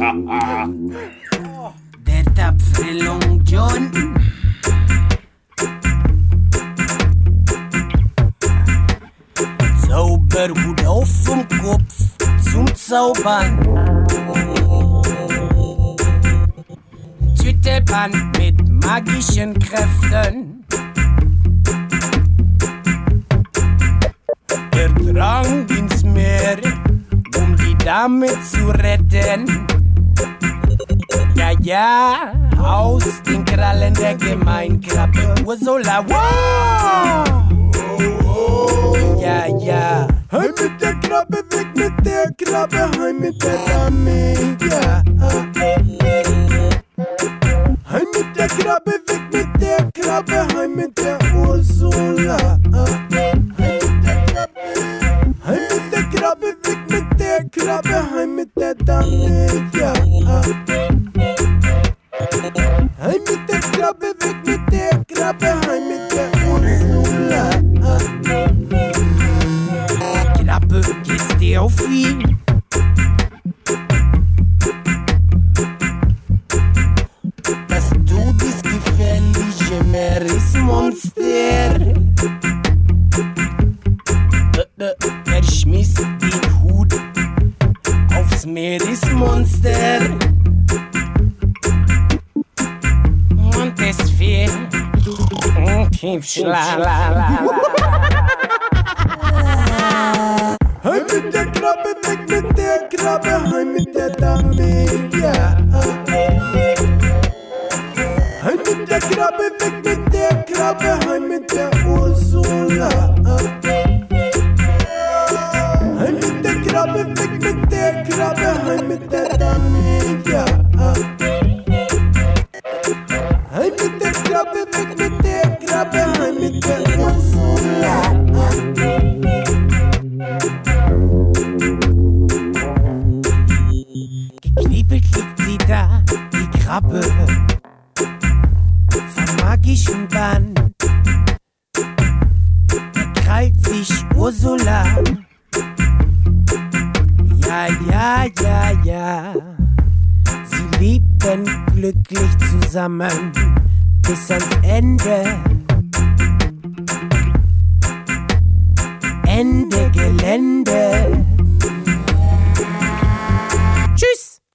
Der tapfere Long John. Zauberhut auf vom Kopf zum Zaubern. Tüttelband mit magischen Kräften. Er drang ins Meer, um die Dame zu retten. Ja, ja, aus den Krallen der Gemeinkrabbe Ursula. Wow! Ja, ja. Heim mit der Krabbe, weg mit der Krabbe, heim mit der Dame, ja. Heim mit der Krabbe, weg mit der Krabbe, heim mit der Ursula. Heim mit der Krabbe, weg mit der Krabbe, heim mit der Dame, ja. Heim mit der Krabbe, weg mit der Krabbe, heim mit der Ursula. Krabbe, geht's dir auf ihn? Dass du das gefährliche Meeresmonster. Er schmiss den Hut aufs Meeresmonster. Und es fiel Tiefschlaf. Heim mit der Krabbe, weg mit der Krabbe, heim mit der Dame, ja. Heim mit der Krabbe, weg mit der Krabbe, heim mit der Ursula. Heim mit der Krabbe, weg mit der Krabbe, heim mit der Dame, ja. Heim mit der Krabbe, weg mit der Krabbe, heim mit der Ursula. Geknebelt liegt sie da, die Krabbe, vom magischen Bann. Da krallt sich Ursula. Ja, ja, ja, ja. Sie lebten glücklich zusammen bis ans Ende. Ende Gelände.